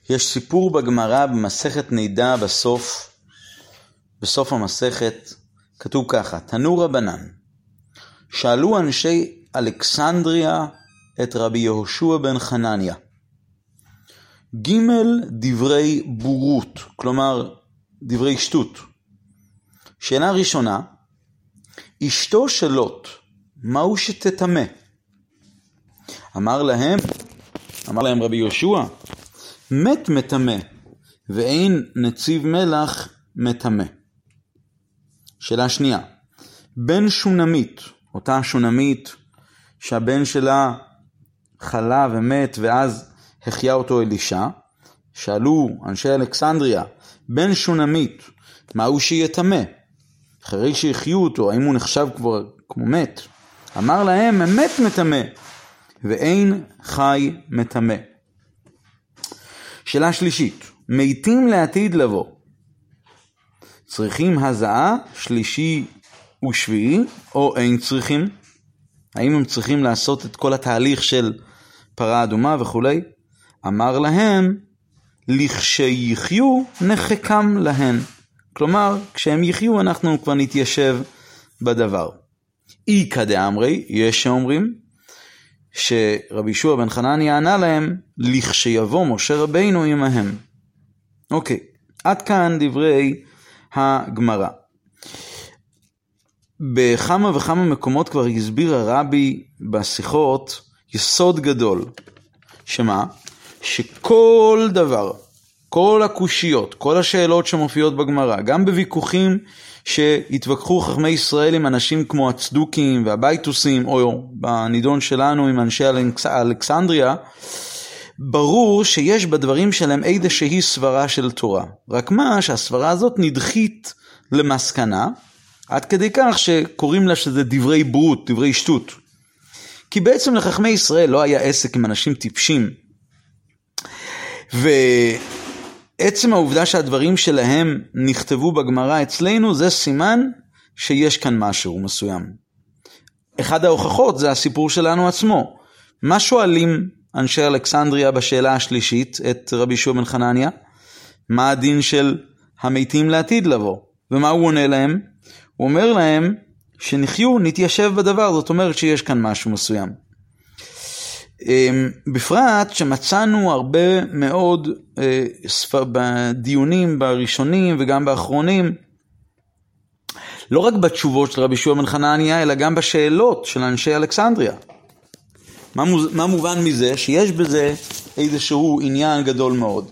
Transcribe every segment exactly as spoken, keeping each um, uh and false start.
יש סיפור בגמרא במסכת נידה בסוף, בסוף המסכת, כתוב ככה, תנו רבנן, שאלו אנשי אלכסנדריה את רבי יהושע בן חנניה, ג' דברי בורות, כלומר דברי שטות. שאלה ראשונה, אשתו של לוט, מהו שתטמא? אמר להם, אמר להם רבי יהושע, מת מטמא, ואין נציב מלח מטמא. שאלה שנייה, בן שונמית, אותה שונמית שהבן שלה חלה ומת ואז החיה אותו אלישע, שאלו אנשי אלכסנדריה, בן שונמית, מהו שיטמא? אחרי שהחיו אותו, האם הוא נחשב כבר כמו מת? אמר להם, מת מטמא, ואין חי מטמא. שאלה שלישית, מתים לעתיד לבוא, צריכים הזעה שלישי ושביעי, או אין צריכים? האם הם צריכים לעשות את כל התהליך של פרה אדומה וכו'? אמר להם, לכשיחיו נחקם להן. כלומר, כשהם יחיו אנחנו כבר נתיישב בדבר. אי כדאמרי, יש שאומרים, שרבי יהושע בן חנניה ענה להם, לכשיבוא משה רבינו עמהם. אוקיי, עד כאן דברי הגמרא. בכמה וכמה מקומות כבר הסביר הרבי בשיחות יסוד גדול. שמה? שכל דבר, כל הקושיות, כל השאלות שמופיעות בגמרא, גם בוויכוחים שהתווכחו חכמי ישראל עם אנשים כמו הצדוקים והבייטוסים, או בנידון שלנו עם אנשי אלכסנדריה, ברור שיש בדברים שלהם איזושהי סברה של תורה. רק מה שהסברה הזאת נדחית למסקנה, עד כדי כך שקוראים לה שזה דברי ברות, דברי שטות. כי בעצם לחכמי ישראל לא היה עסק עם אנשים טיפשים. ועצם העובדה שהדברים שלהם נכתבו בגמרא אצלנו, זה סימן שיש כאן משהו מסוים. אחד ההוכחות זה הסיפור שלנו עצמו. מה שואלים אנשי אלכסנדריה בשאלה השלישית את רבי יהושע בן חנניה? מה הדין של המתים לעתיד לבוא? ומה הוא עונה להם? הוא אומר להם שנחיה, נתיישב בדבר, זאת אומרת שיש כאן משהו מסוים. בפרט שמצאנו הרבה מאוד בדיונים בראשונים וגם באחרונים, לא רק בתשובות של רבי יהושע בן חנניה, אלא גם בשאלות של אנשי אלכסנדריה. מה, מוז... מה מובן מזה? שיש בזה איזשהו עניין גדול מאוד.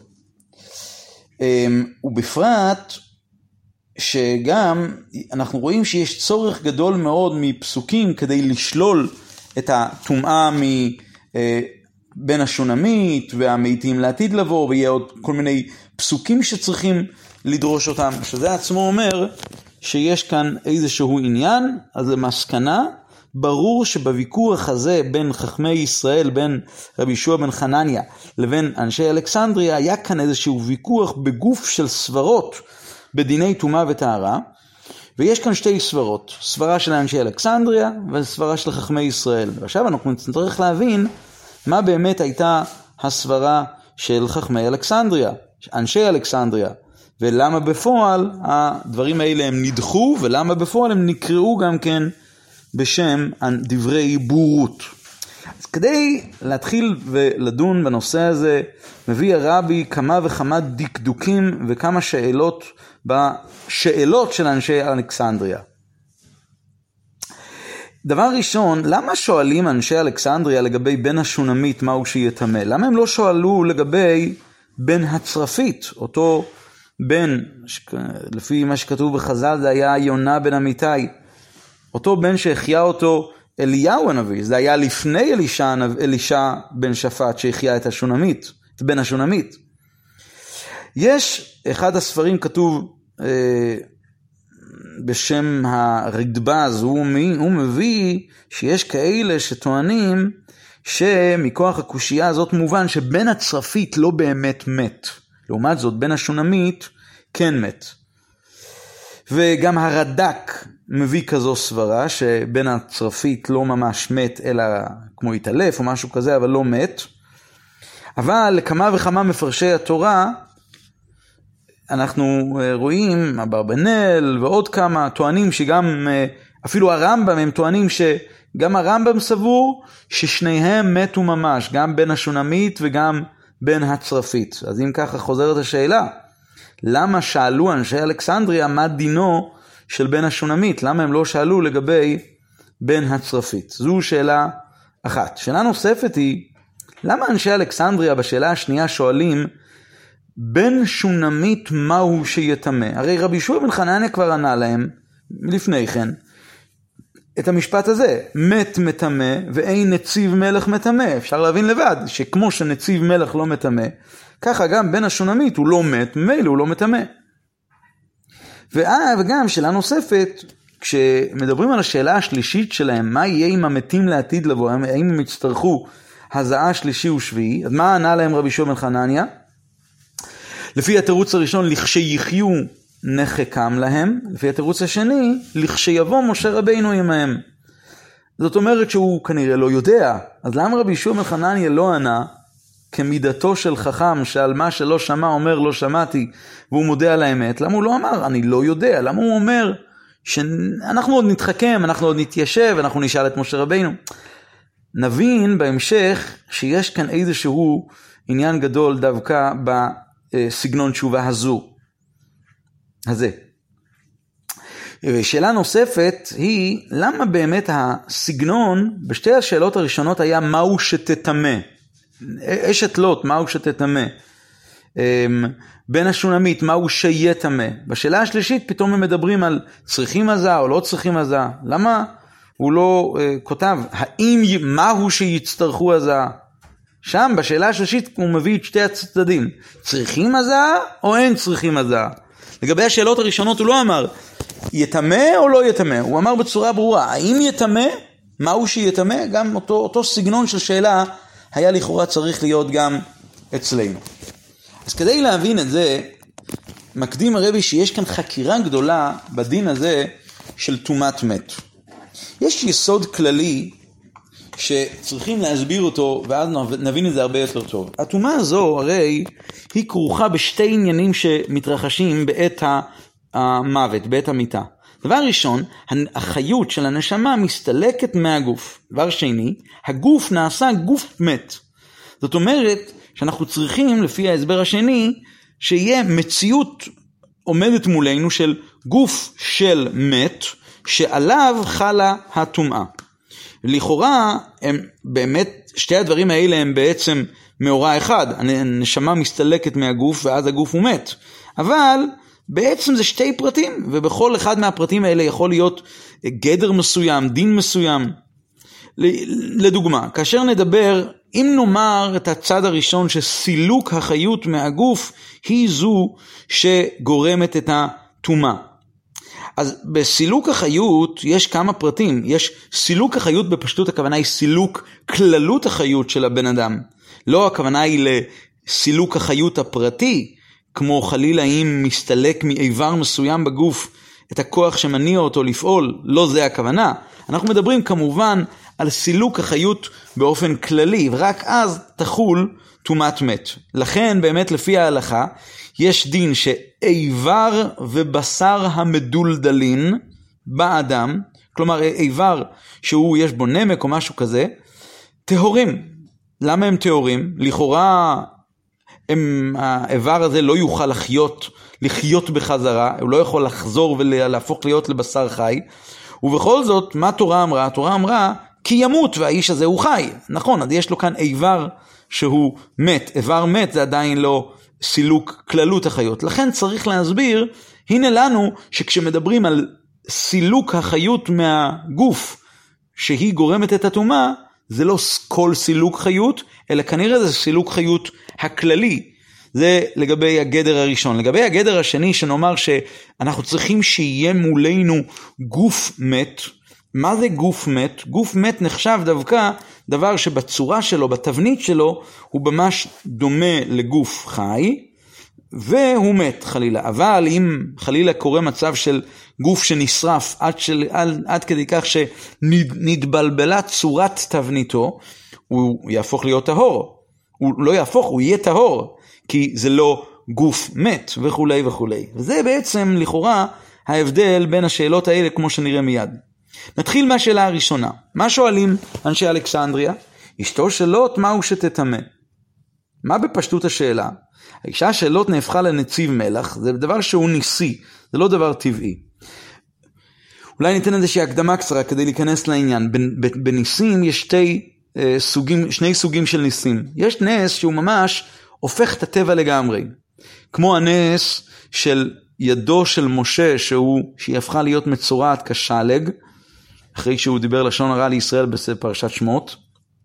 ובפרט שגם אנחנו רואים שיש צורך גדול מאוד מפסוקים כדי לשלול את הטומאה מבין השונמית והמתים לעתיד לבוא, ויהיה עוד כל מיני פסוקים שצריכים לדרוש אותם, שזה עצמו אומר שיש כאן איזשהו עניין. אז למסקנה, ברור שבוויכוח הזה בין חכמי ישראל, בין רבי יהושע בן חנניה לבין אנשי אלכסנדריה, היה כאן איזשהו ויכוח בגוף של סברות בדיני טומאה וטהרה, ויש כאן שתי סברות, סברה של אנשי אלכסנדריה וסברה של חכמי ישראל. ועכשיו אנחנו נצטרך להבין מה באמת הייתה הסברה של חכמי אלכסנדריה, אנשי אלכסנדריה, ולמה בפועל הדברים האלה הם נדחו, ולמה בפועל הם נקראו גם כן בשם דברי בורות. אז כדי להתחיל ולדון בנושא הזה, מביא הרבי כמה וכמה דקדוקים וכמה שאלות בשאלות של אנשי אלכסנדריה. דבר ראשון, למה שואלים אנשי אלכסנדריה לגבי בן השונמית מהו שיטמא? למה הם לא שואלו לגבי בן הצרפית, אותו בן, לפי מה שכתוב בחז"ל זה היה יונה בן אמיתי, אותו בן שהחיה אותו אליהו הנביא, זה היה לפני אלישע, אלישע בן שפט שהחיה את השונמית, את בן השונמית. יש אחד הספרים כתוב אה, בשם הרדב"ז, הוא, הוא מביא שיש כאלה שטוענים שמכוח הקושייה הזאת מובן שבן הצרפית לא באמת מת. לעומת זאת בן השונמית כן מת. וגם הרד"ק מביא כזו סברה שבן הצרפית לא ממש מת אלא כמו התעלף או משהו כזה, אבל לא מת. אבל לכמה וכמה מפרשי התורה, אנחנו רואים, אברבנאל ועוד כמה טוענים שגם, אפילו הרמב"ם הם טוענים שגם הרמב"ם סבור ששניהם מתו ממש, גם בן השונמית וגם בן הצרפית. אז אם ככה חוזרת השאלה, למה שאלו אנשי אלכסנדריה מה דינו של בן השונמית? למה הם לא שאלו לגבי בן הצרפית? זו שאלה אחת. שאלה נוספת היא, למה אנשי אלכסנדריה בשאלה השנייה שואלים, בן שונמית מהו שיתמה? הרי רבי יהושע בן חנניה כבר ענה להם, לפני כן, את המשפט הזה, מת מתמה ואין נציב מלך מתמה. אפשר להבין לבד, שכמו שנציב מלך לא מתמה, ככה גם בן השונמית הוא לא מת, ממילא הוא לא מתמה. וגם שאלה נוספת, כשמדברים על השאלה השלישית שלהם, מה יהיה עם המתים לעתיד לבוא, האם הם יצטרכו הזעה שלישי ושביעי, אז מה ענה להם רבי יהושע בן חנניה? לפי התירוץ הראשון, לכשיחיו נחקם להם, לפי התירוץ השני, לכשיבוא משה רבינו עמהם. זאת אומרת שהוא כנראה לא יודע, אז למה רבי יהושע בן חנניה לא ענה, כמידתו של חכם שעל מה שלא שמע אומר לא שמעתי, והוא מודה על האמת? למה הוא לא אמר אני לא יודע? למה הוא אומר שאנחנו עוד נתחכם, אנחנו עוד נתיישב, אנחנו נשאל את משה רבינו? נבין בהמשך שיש כאן איזשהו עניין גדול דווקא בסגנון תשובה הזו. הזה. שאלה נוספת היא, למה באמת הסגנון בשתי השאלות הראשונות היה מהו שתתמה? אשת לוט, מהו שתתמה? בן השונמית, מהו שיתמה? בשאלה השלישית פתאום הם מדברים על צריכים עזה או לא צריכים עזה. למה הוא לא uh, כותב, האם מהו שיצטרכו עזה? שם בשאלה השלישית הוא מביא את שתי הצדדים. צריכים עזה או אין צריכים עזה? לגבי השאלות הראשונות הוא לא אמר, יתמה או לא יתמה? הוא אמר בצורה ברורה, האם יתמה? מהו שיתמה? גם אותו, אותו סגנון של שאלה היה לכאורה צריך להיות גם אצלנו. אז כדי להבין את זה, מקדים הרבי שיש כאן חקירה גדולה בדין הזה של טומאת מת. יש יסוד כללי שצריכים להסביר אותו, ואז נבין את זה הרבה יותר טוב. הטומאה הזו הרי היא כרוכה בשתי עניינים שמתרחשים בעת המוות, בעת המיטה. דבר ראשון, החיות של הנשמה מסתלקת מהגוף. דבר שני, הגוף נעשה גוף מת. זאת אומרת שאנחנו צריכים, לפי ההסבר השני, שיהיה מציאות עומדת מולנו של גוף של מת, שעליו חלה הטומאה. לכאורה, הם באמת, שתי הדברים האלה הם בעצם מאורע אחד. הנשמה מסתלקת מהגוף ואז הגוף הוא מת. אבל בעצם זה שתי פרטים, ובכל אחד מהפרטים האלה יכול להיות גדר מסוים, דין מסוים. לדוגמה, כאשר נדבר, אם נאמר את הצד הראשון שסילוק החיות מהגוף היא זו שגורמת את הטומאה. אז בסילוק החיות יש כמה פרטים. יש סילוק החיות בפשטות, הכוונה היא סילוק כללות החיות של הבן אדם. לא הכוונה היא לסילוק החיות הפרטי, כמו חלילה אם מסתלק מאיבר מסוים בגוף את הכוח שמניע אותו לפעול, לא זה הכוונה. אנחנו מדברים כמובן על סילוק החיות באופן כללי, ורק אז תחול טומאת מת. לכן באמת לפי ההלכה יש דין שאיבר ובשר המדולדלין באדם, כלומר איבר שהוא יש בו נמק או משהו כזה, טהורים. למה הם טהורים? לכאורה הם, האיבר הזה לא יוכל לחיות, לחיות בחזרה, הוא לא יכול לחזור ולהפוך להיות לבשר חי, ובכל זאת מה התורה אמרה? התורה אמרה כי ימות והאיש הזה הוא חי. נכון, אז יש לו כאן איבר שהוא מת, איבר מת זה עדיין לא סילוק כללות החיות. לכן צריך להסביר, הנה לנו שכשמדברים על סילוק החיות מהגוף שהיא גורמת את הטומאה, זה לא כל סילוק חיות, אלא כנראה זה סילוק חיות הכללי. זה לגבי הגדר הראשון. לגבי הגדר השני, שנאמר שאנחנו צריכים שיהיה מולנו גוף מת. מה זה גוף מת? גוף מת נחשב דווקא דבר שבצורה שלו, בתבנית שלו, הוא ממש דומה לגוף חי, והוא מת חלילה. אבל אם חלילה קורה מצב של גוף שנשרף עד, של, עד, עד כדי כך שנתבלבלה צורת תבניתו, הוא יהפוך להיות טהור. הוא לא יהפוך, הוא יהיה טהור, כי זה לא גוף מת וכו' וכו'. וזה בעצם לכאורה ההבדל בין השאלות האלה כמו שנראה מיד. נתחיל מהשאלה הראשונה. מה שואלים אנשי אלכסנדריה? אשתו של לוט, מהו שתטמא? מה בפשטות השאלה? האישה של לוט נהפכה לנציב מלח, זה דבר שהוא ניסי, זה לא דבר טבעי. אולי ניתן איזושהי הקדמה קצרה כדי להיכנס לעניין. בניסים יש שתי אה, סוגים, שני סוגים של ניסים. יש נס שהוא ממש הופך את הטבע לגמרי. כמו הנס של ידו של משה, שהוא, שהיא הפכה להיות מצורעת כשלג, אחרי שהוא דיבר לשון הרע לישראל בפרשת שמות.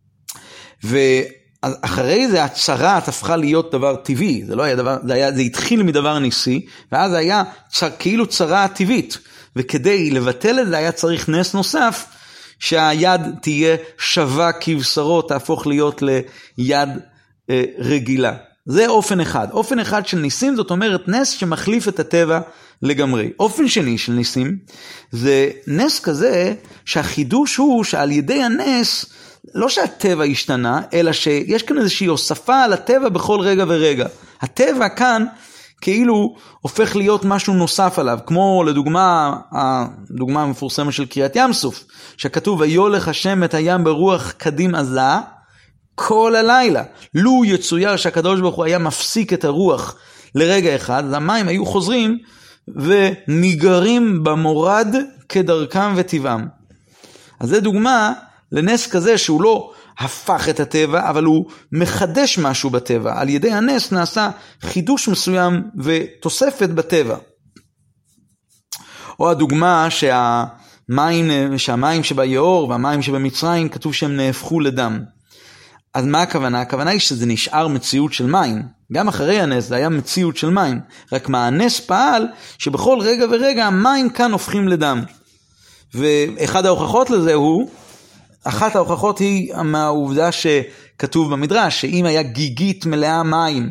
ואחרי זה הצרת הפכה להיות דבר טבעי. זה לא היה דבר, זה, היה, זה התחיל מדבר ניסי, ואז זה היה צר, כאילו צרה טבעית. וכדי לבטל את זה היה צריך נס נוסף, שהיד תהיה שווה כבשרו, תהפוך להיות ליד אה, רגילה. זה אופן אחד. אופן אחד של ניסים, זאת אומרת נס שמחליף את הטבע לגמרי. אופן שני של ניסים, זה נס כזה שהחידוש הוא שעל ידי הנס, לא שהטבע השתנה, אלא שיש כאן איזושהי הוספה על הטבע בכל רגע ורגע. הטבע כאן כאילו הופך להיות משהו נוסף עליו, כמו לדוגמה, הדוגמה המפורסמת של קריאת ים סוף, שכתוב, ויולך השם את הים ברוח קדים עזה, כל הלילה. לו יצויר שהקדוש ברוך הוא היה מפסיק את הרוח לרגע אחד, אז המים היו חוזרים וניגרים במורד כדרכם וטבעם. אז זה דוגמה לנס כזה שהוא לא הפך את הטבע, אבל הוא מחדש משהו בטבע. על ידי הנס נעשה חידוש מסוים ותוספת בטבע. או הדוגמה שהמים, שהמים שביעור והמים שבמצרים כתוב שהם נהפכו לדם. אז מה הכוונה? הכוונה היא שזה נשאר מציאות של מים. גם אחרי הנס זה היה מציאות של מים. רק מה הנס פעל שבכל רגע ורגע המים כאן הופכים לדם. ואחד ההוכחות לזה הוא, אחת ההוכחות היא מהעובדה שכתוב במדרש, שאם היה גיגית מלאה מים,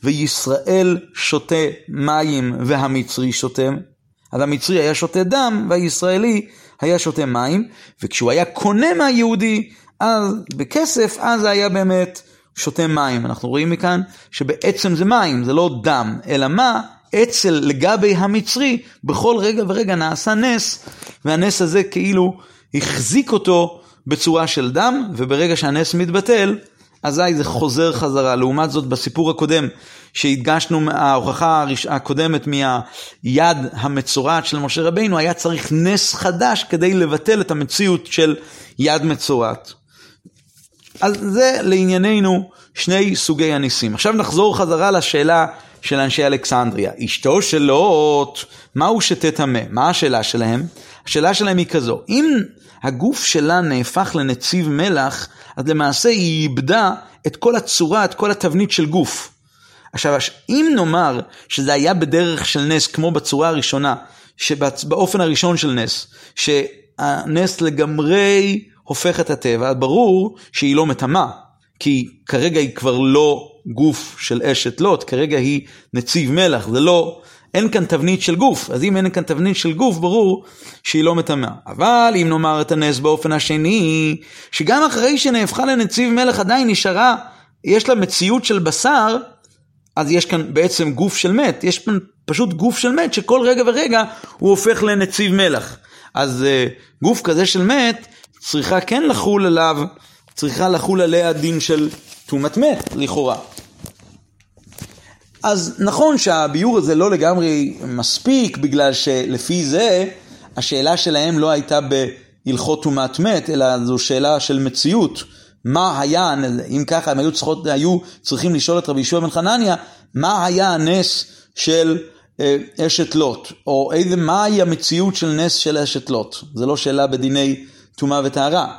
וישראל שותה מים והמצרי שותה, אז המצרי היה שותה דם, והישראלי היה שותה מים, וכשהוא היה קונה מהיהודי, אז בכסף, אז היה באמת שותה מים. אנחנו רואים מכאן שבעצם זה מים, זה לא דם, אלא מה? אצל לגבי המצרי, בכל רגע ורגע נעשה נס, והנס הזה כאילו החזיק אותו בצורה של דם, וברגע שהנס מתבטל, אזי זה חוזר חזרה. לעומת זאת בסיפור הקודם, שהדגשנו ההוכחה הקודמת מהיד המצורעת של משה רבינו, היה צריך נס חדש כדי לבטל את המציאות של יד מצורעת. אז זה לענייננו שני סוגי הניסים. עכשיו נחזור חזרה לשאלה של אנשי אלכסנדריה. אשתו של לוט, מהו שתטמא? מה השאלה שלהם? השאלה שלהם היא כזו, אם הגוף שלה נהפך לנציב מלח, אז למעשה היא איבדה את כל הצורה, את כל התבנית של גוף. עכשיו, אם נאמר שזה היה בדרך של נס, כמו בצורה הראשונה, שבאופן הראשון של נס, שהנס לגמרי הופך את הטבע, ברור שהיא לא מטמאה, כי כרגע היא כבר לא גוף של אשת לוט, כרגע היא נציב מלח, זה לא, אין כאן תבנית של גוף, אז אם אין כאן תבנית של גוף, ברור שהיא לא מטמאה. אבל אם נאמר את הנס באופן השני, שגם אחרי שנהפכה לנציב מלח עדיין נשארה, יש לה מציאות של בשר, אז יש כאן בעצם גוף של מת, יש כאן פשוט גוף של מת, שכל רגע ורגע הוא הופך לנציב מלח. אז uh, גוף כזה של מת, צריכה כן לחול עליו, צריכה לחול עליה דין של תומת מת, לכאורה. אז נכון שהביור הזה לא לגמרי מספיק, בגלל שלפי זה, השאלה שלהם לא הייתה בהלכות תומת מת, אלא זו שאלה של מציאות. מה היה, אם ככה הם היו, צריכות, היו צריכים לשאול את רבי יהושע בן חנניה, מה היה הנס של אה, אשת לוט, או איזה, מה היה המציאות של נס של אשת לוט. זה לא שאלה בדיני תומה וטהרה.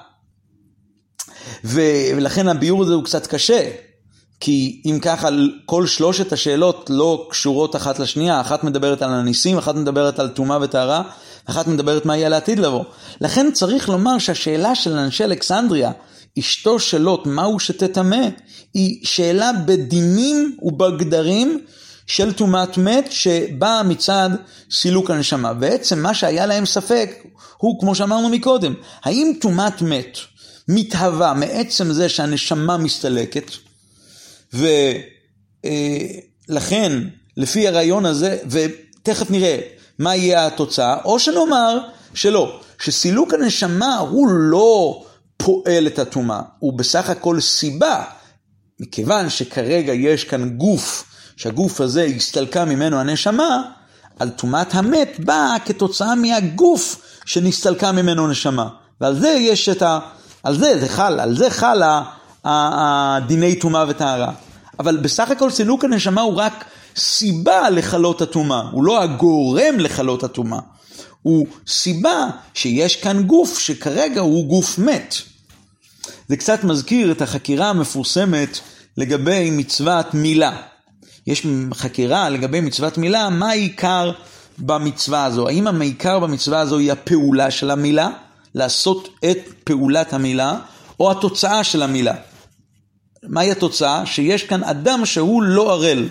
ולכן הביור הזה הוא קצת קשה, כי אם ככה כל שלושת השאלות לא קשורות אחת לשנייה, אחת מדברת על הניסים, אחת מדברת על תומה וטהרה, אחת מדברת מה יהיה לעתיד לבוא. לכן צריך לומר שהשאלה של אנשי אלכסנדריה, אשתו של לוט, מהו שתטמא, היא שאלה בדינים ובגדרים של תומת מת, שבאה מצד סילוק הנשמה. בעצם מה שהיה להם ספק, הוא כמו שאמרנו מקודם, האם תומת מת מתהווה מעצם זה שהנשמה מסתלקת, ולכן לפי הרעיון הזה, ותכף נראה מה יהיה התוצאה, או שנאמר שלא, שסילוק הנשמה הוא לא פועל את הטומאה, הוא בסך הכל סיבה, מכיוון שכרגע יש כאן גוף, שהגוף הזה הסתלקה ממנו הנשמה, על טומאת המת באה כתוצאה מהגוף שנסתלקה ממנו נשמה. ועל זה יש את ה... על זה זה חל, על זה חל הדיני טומאה וטהרה. אבל בסך הכל סילוק הנשמה הוא רק סיבה לחלות הטומאה, הוא לא הגורם לחלות הטומאה. הוא סיבה שיש כאן גוף שכרגע הוא גוף מת. זה קצת מזכיר את החקירה המפורסמת לגבי מצוות מילה. יש חקירה לגבי מצוות מילה, מה העיקר במצווה הזו? האם העיקר במצווה הזו היא הפעולה של המילה, לעשות את פעולת המילה, או התוצאה של המילה? מהי התוצאה? שיש כאן אדם שהוא לא ערל.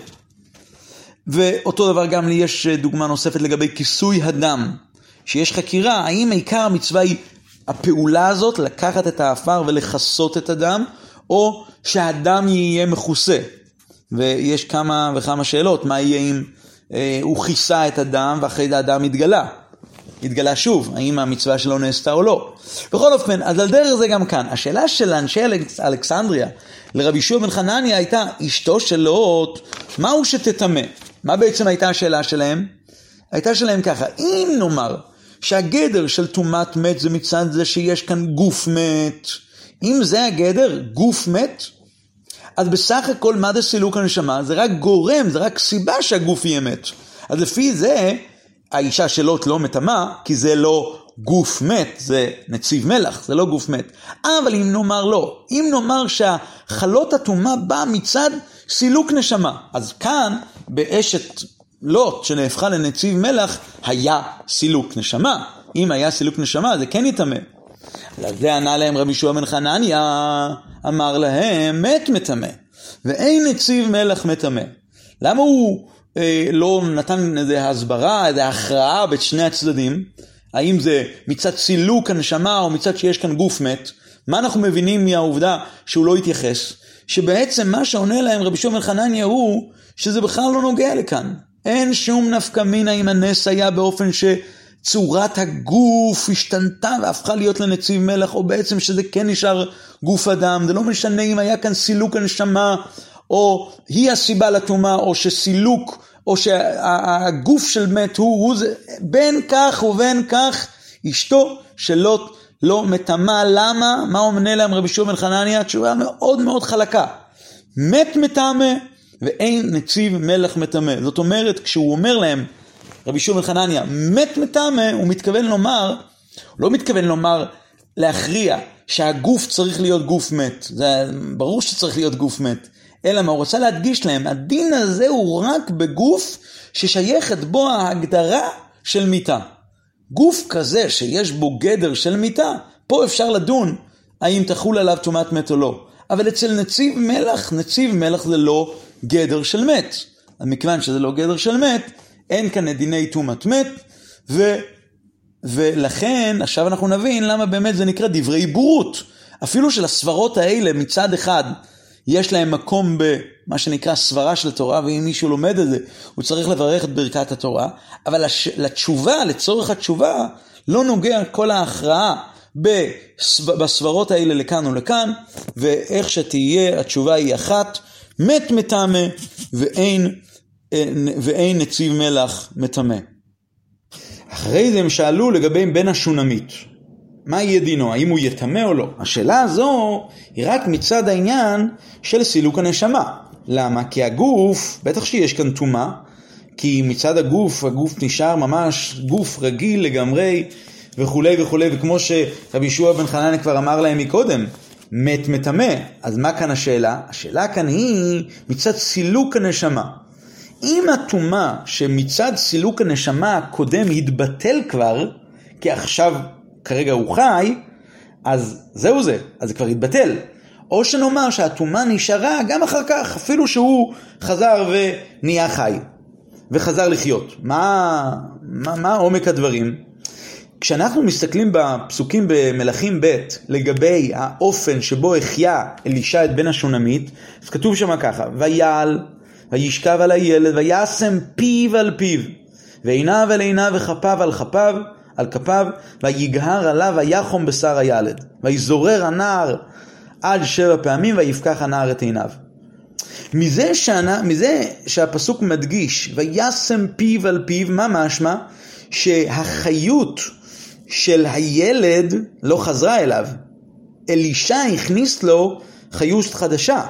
ואותו דבר גם לי יש דוגמה נוספת לגבי כיסוי הדם, שיש חקירה, האם העיקר המצווה היא הפעולה הזאת, לקחת את האפר ולחסות את הדם, או שהאדם יהיה מכוסה. ויש כמה וכמה שאלות, מה יהיה אם אה, הוא כיסה את הדם ואחרי זה האדם התגלה. התגלה שוב, האם המצווה שלו נעשתה או לא. בכל אופן, אז על דרך זה גם כאן. השאלה של אנשי אלכסנדריה לרבי יהושע בן חנניה הייתה, אשתו של לוט, מהו שתטמא? מה בעצם הייתה השאלה שלהם? הייתה שלהם ככה, אם נאמר שהגדר של טומאת מת זה מצד זה שיש כאן גוף מת, אם זה הגדר, גוף מת, אז בסך הכל מה זה סילוק הנשמה? זה רק גורם, זה רק סיבה שהגוף יהיה מת. אז לפי זה, האישה של לוט לא מטמאה, כי זה לא גוף מת, זה נציב מלח, זה לא גוף מת. אבל אם נאמר לא, אם נאמר שהחלות הטומאה באה מצד סילוק נשמה, אז כאן באשת לוט שנהפכה לנציב מלח, היה סילוק נשמה. אם היה סילוק נשמה, זה כן יטמא. אז זה ענה להם רבי יהושע בן חנניה, אמר להם, מת מטמא, ואין נציב מלח מטמא. למה הוא אה, לא נתן איזו הסברה, איזו הכרעה בין שני הצדדים? האם זה מצד סילוק הנשמה או מצד שיש כאן גוף מת? מה אנחנו מבינים מהעובדה שהוא לא התייחס? שבעצם מה שעונה להם רבי יהושע בן חנניה הוא שזה בכלל לא נוגע לכאן. אין שום נפקא מינה אם הנס היה באופן שצורת הגוף השתנתה והפכה להיות לנציב מלח, או בעצם שזה כן נשאר גוף אדם. זה לא משנה אם היה כאן סילוק הנשמה, או היא הסיבה לטומאה, או שסילוק, או שהגוף של מת הוא, הוא זה, בין כך ובין כך, אשתו של לוט לא מטמאה. למה? מה עונה להם רבי יהושע בן חנניה? תשובה מאוד מאוד חלקה. מת מטמא ואין נציב מלח מטמא. זאת אומרת, כשהוא אומר להם, רבי יהושע בן חנניה, מת מטמא, הוא מתכוון לומר, הוא לא מתכוון לומר, להכריע שהגוף צריך להיות גוף מת. זה ברור שצריך להיות גוף מת. אלא מה הוא רוצה להדגיש להם, הדין הזה הוא רק בגוף ששייכת בו ההגדרה של מיתה. גוף כזה שיש בו גדר של מיתה, פה אפשר לדון האם תחול עליו טומאת מת או לא. אבל אצל נציב מלח, נציב מלח זה לא גדר של מת. מכיוון שזה לא גדר של מת, אין כאן דיני טומאת מת, ו, ולכן עכשיו אנחנו נבין למה באמת זה נקרא דברי בורות. אפילו של הסברות האלה מצד אחד, יש להם מקום במה שנקרא סברה של התורה, ואם מישהו לומד את זה, הוא צריך לברך את ברכת התורה, אבל לתשובה, לצורך התשובה, לא נוגע כל ההכרעה בסברות האלה לכאן ולכאן, ואיך שתהיה, התשובה היא אחת, מת מטמא, ואין, ואין נציב מלח מטמא. אחרי זה הם שאלו לגבי בן השונמית. מה יהיה דינו? האם הוא יטמא או לא? השאלה הזו היא רק מצד העניין של סילוק הנשמה. למה? כי הגוף, בטח שיש כאן טומאה, כי מצד הגוף, הגוף נשאר ממש גוף רגיל לגמרי וכו' וכו', וכמו שרבי יהושע בן חנניה כבר אמר להם מקודם, מת מטמא. אז מה כאן השאלה? השאלה כאן היא מצד סילוק הנשמה. אם הטומאה שמצד סילוק הנשמה הקודם התבטל כבר, כי עכשיו כרגע הוא חי, אז זהו זה, אז זה כבר התבטל. או שנאמר שהטומאה נשארה גם אחר כך, אפילו שהוא חזר ונהיה חי, וחזר לחיות. מה, מה, מה עומק הדברים? כשאנחנו מסתכלים בפסוקים במלכים ב' לגבי האופן שבו החיה אלישע את בן השונמית, אז כתוב שם ככה, ויעל, וישכב על הילד, וישם פיו על פיו, ועיניו על עיניו וכפיו על כפיו, על כפיו, ויגהר עליו, ויחום בשר הילד, ויזורר הנער עד שבע פעמים, ויפקח הנער את עיניו. מזה, שענה, מזה שהפסוק מדגיש, וישם פיו על פיו, מה משמע? שהחיות של הילד לא חזרה אליו. אלישע הכניס לו חיות חדשה.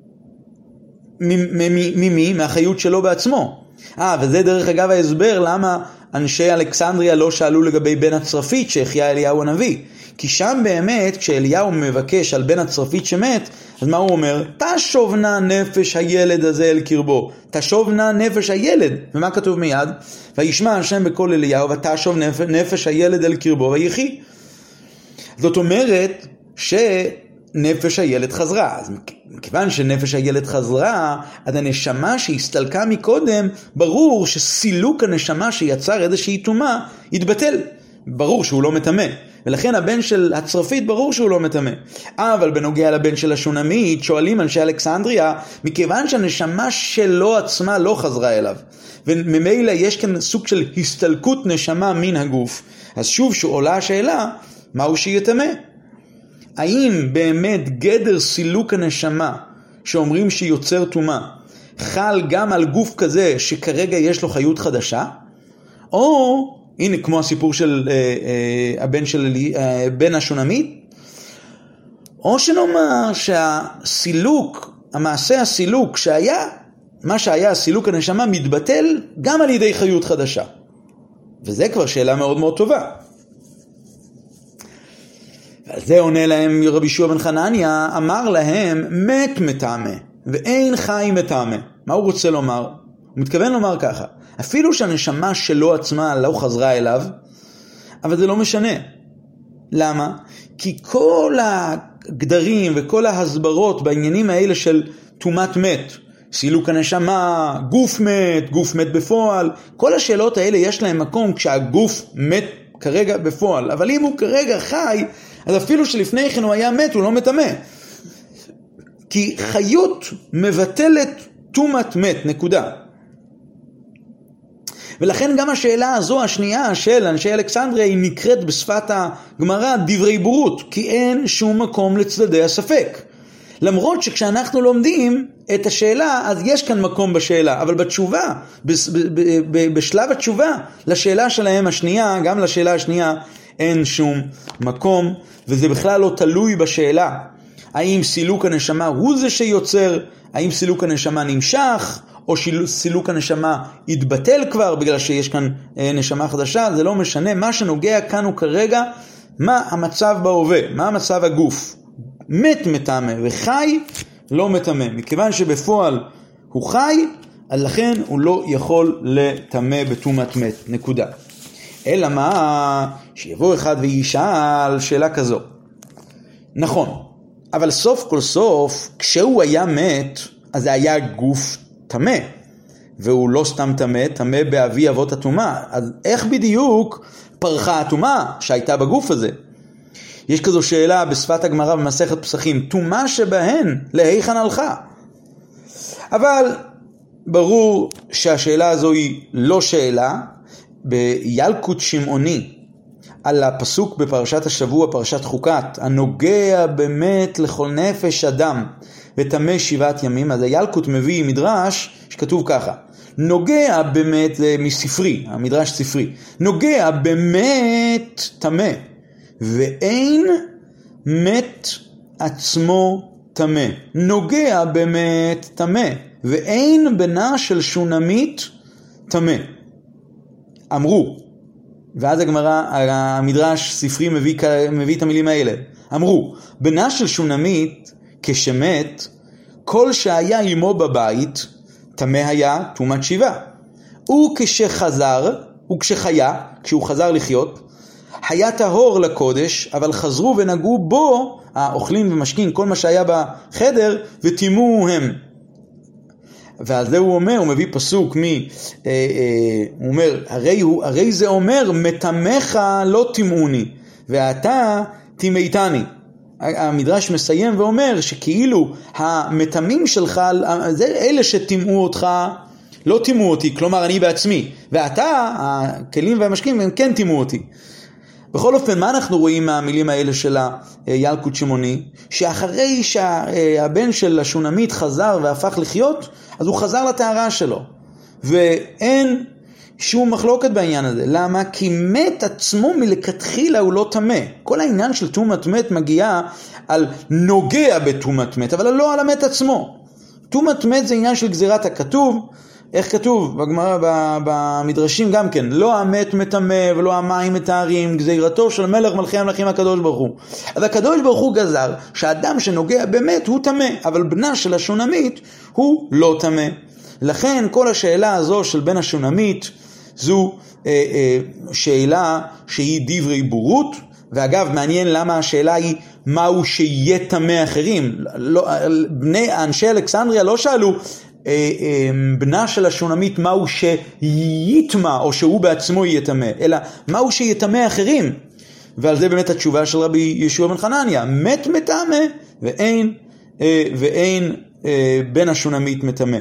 ממי? מהחיות שלו בעצמו. אה, וזה דרך אגב ההסבר למה אנשי אלכסנדריה לא שאלו לגבי בן הצרפית שהחיה אליהו הנביא. כי שם באמת כשאליהו מבקש על בן הצרפית שמת, אז מה הוא אומר? תשוב נא נפש הילד הזה אל קרבו. תשוב נא נפש הילד. ומה כתוב מיד? וישמע השם בקול אליהו, ותשוב נפש הילד אל קרבו ויחי. זאת אומרת שנפש הילד חזרה. אז מכיוון שנפש הילד חזרה, אז הנשמה שהסתלקה מקודם, ברור שסילוק הנשמה שיצר איזושהי טומאה, יתבטל. ברור שהוא לא מטמא. ולכן הבן של הצרפית ברור שהוא לא מטמא. אבל בנוגע לבן של השונמית, שואלים אנשי אלכסנדריה, מכיוון שהנשמה שלו עצמה לא חזרה אליו. וממילא יש כאן סוג של הסתלקות נשמה מן הגוף. אז שוב שעולה השאלה, מהו שיטמא? האם באמת גדר סילוק הנשמה, שאומרים שיוצר טומאה, חל גם על גוף כזה שכרגע יש לו חיות חדשה? או הנה כמו הסיפור של אה, אה, הבן של אה, בן השונמית, או שנאמר שהסילוק, המעשה הסילוק שהיה, מה שהיה הסילוק הנשמה מתבטל גם על ידי חיות חדשה. וזה כבר שאלה מאוד מאוד טובה. ועל זה עונה להם רבי יהושע בן חנניה, אמר להם מת מטמא ואין חי מטמא. מה הוא רוצה לומר? הוא מתכוון לומר ככה, אפילו שהנשמה שלו עצמה לא חזרה אליו, אבל זה לא משנה. למה? כי כל הגדרים וכל ההסברות בעניינים האלה של טומאת מת, סילוק הנשמה, גוף מת, גוף מת בפועל, כל השאלות האלה יש להם מקום כשהגוף מת כרגע בפועל, אבל אם הוא כרגע חי, אז אפילו שלפני כן הוא היה מת, הוא לא מטמא. כי חיות מבטלת טומאת מת, נקודה. ולכן גם השאלה הזו השנייה של אנשי אלכסנדריה היא נקראת בשפת הגמרא דברי בורות, כי אין שום מקום לצדדי הספק. למרות שכשאנחנו לומדים את השאלה, אז יש כאן מקום בשאלה, אבל בתשובה, בשלב התשובה לשאלה שלהם השנייה, גם לשאלה השנייה אין שום מקום, וזה בכלל לא תלוי בשאלה. האם סילוק הנשמה הוא זה שיוצר, האם סילוק הנשמה נמשך, או סילוק הנשמה יתבטל כבר בגלל שיש כאן נשמה חדשה, זה לא משנה. מה שנוגע כאן הוא כרגע מה המצב בהווה, מה המצב הגוף. מת מטמא וחי לא מטמא. מכיוון שבפועל הוא חי, אז לכן הוא לא יכול לטמא בטומאת מת. נקודה. אלא מה? שיבוא אחד וישאל שאלה כזו. נכון, אבל סוף כל סוף, כשהוא היה מת, אז זה היה גוף טמא, והוא לא סתם טמא, טמא באבי אבות הטומאה. אז איך בדיוק פרחה הטומאה שהייתה בגוף הזה? יש כזו שאלה בשפת הגמרא במסכת פסחים, טומאה שבהן להיכן הלכה? אבל ברור שהשאלה הזו היא לא שאלה. בילקוט שמעוני על הפסוק בפרשת השבוע, פרשת חוקת, הנוגע באמת לכל נפש אדם וטמא שבעת ימים, אז הילקוט מביא מדרש שכתוב ככה, נוגע באמת, זה מספרי, המדרש ספרי, נוגע באמת טמא ואין מת עצמו טמא, נוגע באמת טמא ואין בנה של שונמית טמא. אמרו, ואז הגמרא, המדרש ספרי מביא, מביא את המילים האלה, אמרו, בנה של שונמית כשמת, כל שהיה עמו בבית, טמא היה טומאת שיבה. וכשחזר, וכשחיה, כשהוא חזר לחיות, היה טהור לקודש, אבל חזרו ונגעו בו, האוכלים ומשקים, כל מה שהיה בחדר, וטימו הם. ועל זה הוא אומר, הוא מביא פסוק מ... הוא אומר, הרי, הוא, הרי זה אומר, מטמאך לא תמאוני, ואתה תמאיתני. המדרש מסיים ואומר שכאילו המטמאים שלך, זה אלה שתמאו אותך, לא תימו אותי, כלומר אני בעצמי, ואתה, הכלים והמשקים, הם כן תימו אותי. בכל אופן, מה אנחנו רואים מהמילים האלה של הילקוט שמעוני? שאחרי שהבן של השונמית חזר והפך לחיות, אז הוא חזר לטהרה שלו. ואין שום מחלוקת בעניין הזה. למה? כי מת עצמו מלכתחילה הוא לא טמא. כל העניין של תומת מת מגיע על נוגע בתומת מת, אבל לא על המת עצמו. תומת מת זה עניין של גזירת הכתוב, איך כתוב בגמרא, במדרשים גם כן, לא המת מטמא ולא המים מטהרים, גזירתו של מלך מלכי המלכים הקדוש ברוך הוא. אז הקדוש ברוך הוא גזר שהאדם שנוגע באמת הוא טמא, אבל בנה של השונמית הוא לא טמא. לכן כל השאלה הזו של בן השונמית זו אה, אה, שאלה שהיא דברי בורות, ואגב מעניין למה השאלה היא מהו שיהיה טמא אחרים. לא, בני אנשי אלכסנדריה לא שאלו בנה של השונמית מהו שיתמה או שהוא בעצמו יתמה, אלא מהו שיתמה אחרים. ועל זה באמת התשובה של רבי ישוע בן חנניה, מת מטמא ואין ואין בן השונמית מטמא.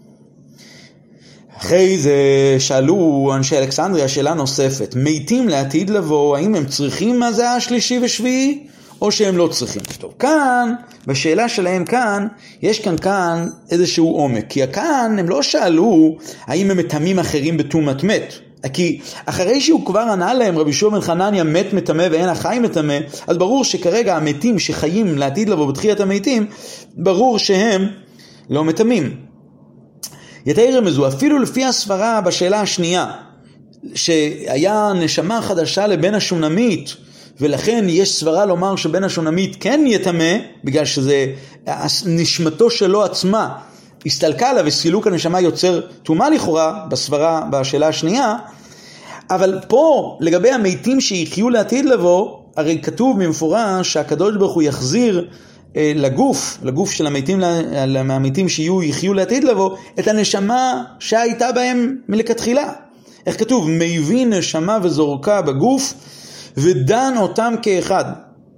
אחרי זה שאלו אנשי אלכסנדריה שאלה נוספת, מתים לעתיד לבוא, האם הם צריכים מהזעה שלישי ושביעי או שהם לא צריכים? טוב, כאן, בשאלה שלהם כאן, יש כאן כאן איזשהו עומק. כי כאן הם לא שאלו האם הם מטמאים אחרים בתומת מת. כי אחרי שהוא כבר ענה להם, רבי ישוע בן חנניה מת מטמא ואין החי מטמא, אז ברור שכרגע המתים שחיים לעתיד לבוא בתחיית המתים, ברור שהם לא מטמאים. יתר רמזו, אפילו לפי הסברה בשאלה השנייה, שהיה נשמה חדשה לבן השונמית, ולכן יש סברה לומר שבן השונמית כן יטמא, בגלל שזה נשמתו שלו עצמה הסתלקה לה, וסילוק הנשמה יוצר טומאה לכאורה בסברה בשאלה השנייה. אבל פה לגבי המתים שיחיו לעתיד לבוא, הרי כתוב במפורש שהקדוש ברוך הוא יחזיר אה, לגוף, לגוף של המתים, המתים שיהיו יחיו לעתיד לבוא, את הנשמה שהייתה בהם מלכתחילה. איך כתוב? מבין נשמה וזורקה בגוף ודן אותם כאחד.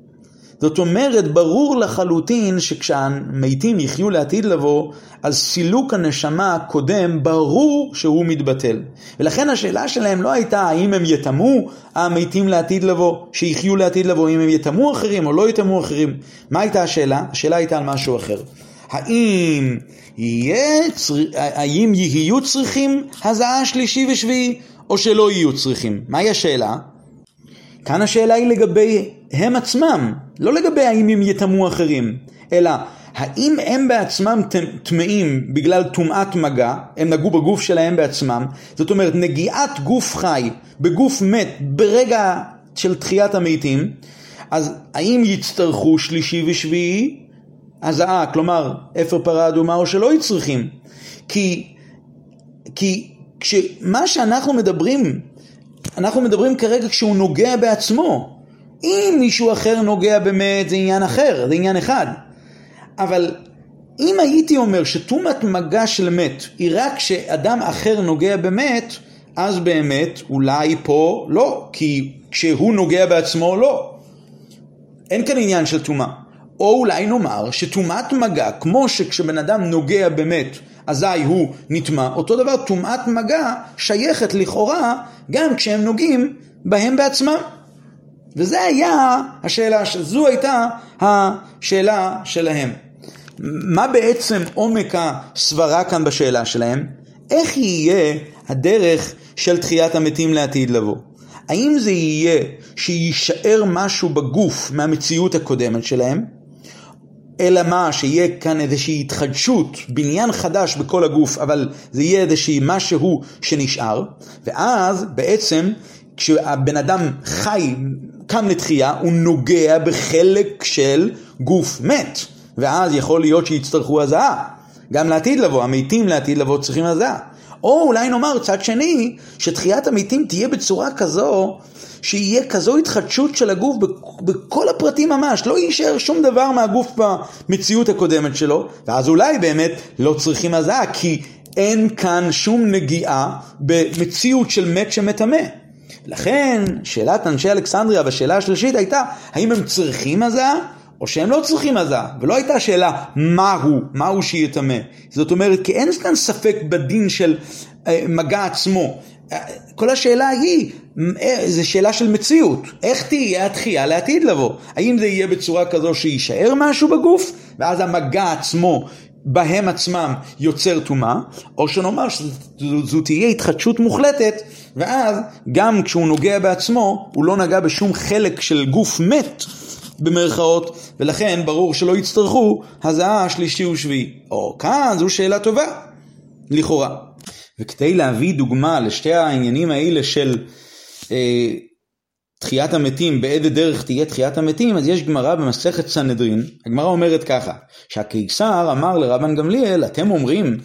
זאת אומרת, ברור לחלוטין שכשהמתים יחיו לעתיד לבוא, אז סילוק הנשמה הקודם ברור שהוא מתבטל. ולכן השאלה שלהם לא הייתה האם הם יתמו המתים לעתיד לבוא, שיחיו לעתיד לבוא, אם הם יתמו אחרים או לא יתמו אחרים. מה הייתה השאלה? השאלה הייתה על משהו אחר. האם, יהיה, האם יהיו צריכים הזעה שלישי ושביעי, או שלא יהיו צריכים? מהי השאלה? כאן השאלה היא לגבי הם עצמם, לא לגבי האם הם יתמו אחרים, אלא האם הם בעצמם טמאים בגלל טומאת מגע, הם נגעו בגוף שלהם בעצמם, זאת אומרת נגיעת גוף חי בגוף מת ברגע של תחיית המתים, אז האם יצטרכו שלישי ושביעי? הזעה, כלומר אפר פרה אדומה, או שלא יצריכים? כי, כי כשמה שאנחנו מדברים, אנחנו מדברים כרגע כשהוא נוגע בעצמו. אם מישהו אחר נוגע באמת, זה עניין אחר, זה עניין אחד. אבל אם הייתי אומר שתומת מגע של מת היא רק כשאדם אחר נוגע באמת, אז באמת אולי פה לא, כי כשהוא נוגע בעצמו לא. אין כאן עניין של תומה. או אולי נאמר שתומת מגע, כמו שכשבן אדם נוגע באמת, אזי הוא נטמע, אותו דבר תומאת מגע שייכת לכאורה גם כשהם נוגעים בהם בעצמם. וזה היה השאלה, זו הייתה השאלה שלהם. מה בעצם עומק הסברה כאן בשאלה שלהם? איך יהיה הדרך של תחיית המתים לעתיד לבוא? האם זה יהיה שישאר משהו בגוף מהמציאות הקודמת שלהם? אלא מה, שיהיה כאן איזושהי התחדשות, בניין חדש בכל הגוף, אבל זה יהיה איזושהי משהו שנשאר, ואז בעצם כשהבן אדם חי, קם לתחייה, הוא נוגע בחלק של גוף מת, ואז יכול להיות שיצטרכו הזעה, גם לעתיד לבוא, המתים לעתיד לבוא צריכים הזעה. או אולי נאמר צד שני, שתחיית המתים תהיה בצורה כזו, שיהיה כזו התחדשות של הגוף בכל הפרטים ממש, לא יישאר שום דבר מהגוף במציאות הקודמת שלו, ואז אולי באמת לא צריכים הזעה, כי אין כאן שום נגיעה במציאות של מת שמטמא. לכן שאלת אנשי אלכסנדריה בשאלה השלישית הייתה, האם הם צריכים הזעה או שהם לא צריכים הזעה? ולא הייתה שאלה מהו, מהו שיטמא. זאת אומרת, כי אין כאן ספק בדין של אה, מגע עצמו. כל השאלה היא, זו שאלה של מציאות. איך תהיה התחייה לעתיד לבוא? האם זה יהיה בצורה כזו שישאר משהו בגוף, ואז המגע עצמו בהם עצמם יוצר טומאה, או שנאמר שזו תהיה התחדשות מוחלטת, ואז גם כשהוא נוגע בעצמו, הוא לא נגע בשום חלק של גוף מת, במרכאות, ולכן ברור שלא יצטרכו הזעה שלישי ושביעי. או כאן זו שאלה טובה, לכאורה. וכדי להביא דוגמה לשתי העניינים האלה של אה, תחיית המתים, באיזה דרך תהיה תחיית המתים, אז יש גמרא במסכת סנהדרין. הגמרא אומרת ככה, שהקיסר אמר לרבן גמליאל, אתם אומרים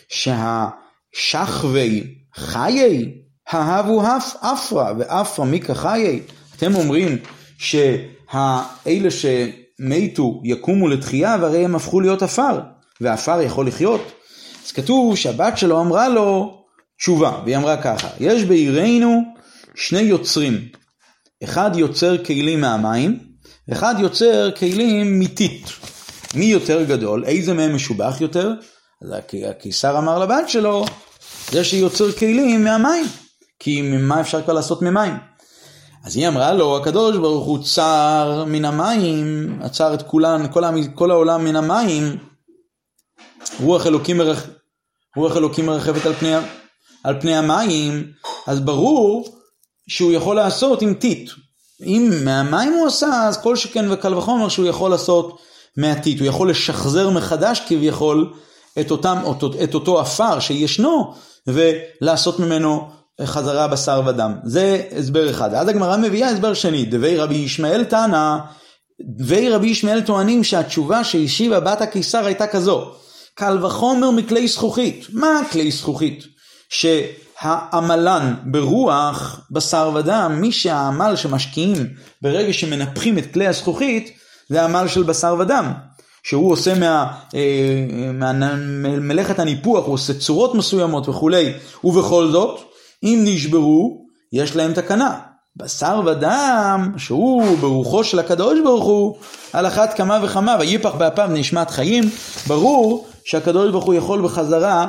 שהשחווי חיי, האבו אפרה ואפרה מיקה חיי. אתם אומרים שהאלה שמתו יקומו לתחייה, והרי הם הפכו להיות אפר, והאפר יכול לחיות. אז כתוב שהבת שלו אמרה לו תשובה, והיא אמרה ככה, יש בעירנו שני יוצרים, אחד יוצר כלים מהמים, אחד יוצר כלים מתית. מי יותר גדול? איזה מהם משובח יותר? אז הקיסר אמר לבת שלו, זה שיוצר כלים מהמים, כי ממה אפשר כבר לעשות ממים? אז היא אמרה לו, הקדוש ברוך הוא צר מן המים, עצר את כולן, כל, כל העולם מן המים, רוח אלוקים, מרח... רוח אלוקים מרחבת על פני, על פני המים, אז ברור שהוא יכול לעשות עם תית. אם מהמים הוא עשה, אז כל שכן וקל וחומר שהוא יכול לעשות מהתית. הוא יכול לשחזר מחדש כביכול את, אותם, את אותו אפר שישנו, ולעשות ממנו חזרה בשר ודם. זה הסבר אחד. אז הגמרא מביאה הסבר שני. דבי רבי ישמעאל טענה, דבי רבי ישמעאל טוענים שהתשובה שהשיבה בת הקיסר הייתה כזו, קל וחומר מכלי זכוכית. מה כלי זכוכית? שהעמלן ברוח בשר ודם, מי שהעמל שמשקיעים ברגע שמנפחים את כלי הזכוכית, זה העמל של בשר ודם, שהוא עושה מה, מה, מלאכת הניפוח, הוא עושה צורות מסוימות וכו'. ובכל זאת, אם נשברו, יש להם תקנה. בשר ודם, שהוא ברוחו של הקדוש ברוך הוא, על אחת כמה וכמה, ויפח באפיו נשמת חיים, ברור שהקדוש ברוך הוא יכול בחזרה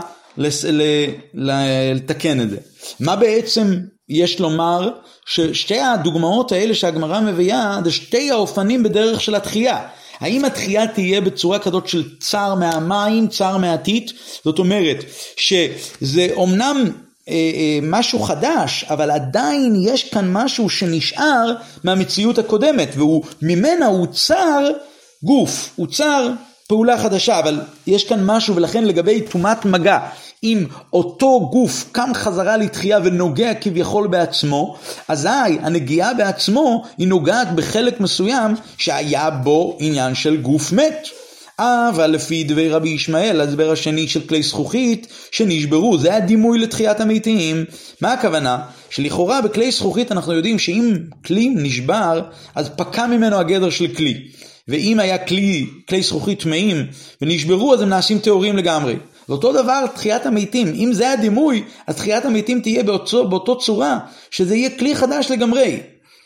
לתקן את זה. מה בעצם יש לומר? ששתי הדוגמאות האלה שהגמרא מביאה, זה שתי האופנים בדרך של התחייה. האם התחייה תהיה בצורה כזאת של צר מהמים, צר מהתית? זאת אומרת שזה אומנם אה, אה, משהו חדש, אבל עדיין יש כאן משהו שנשאר מהמציאות הקודמת, וממנה הוא צר גוף, הוא צר פעולה חדשה, אבל יש כאן משהו, ולכן לגבי תומת מגע, אם אותו גוף קם חזרה לתחייה ונוגע כביכול בעצמו, אזי הנגיעה בעצמו היא נוגעת בחלק מסוים שהיה בו עניין של גוף מת. אבל לפי דבי רבי ישמעאל, הסבר השני של כלי זכוכית שנשברו, זה הדימוי לתחיית המתים. מה הכוונה? שלכאורה בכלי זכוכית אנחנו יודעים שאם כלי נשבר, אז פקע ממנו הגדר של כלי. ואם היה כלי, כלי זכוכית טמאים ונשברו, אז הם נעשים טהורים לגמרי. ואותו דבר תחיית המתים, אם זה הדימוי, אז תחיית המתים תהיה באותו, באותו צורה, שזה יהיה כלי חדש לגמרי.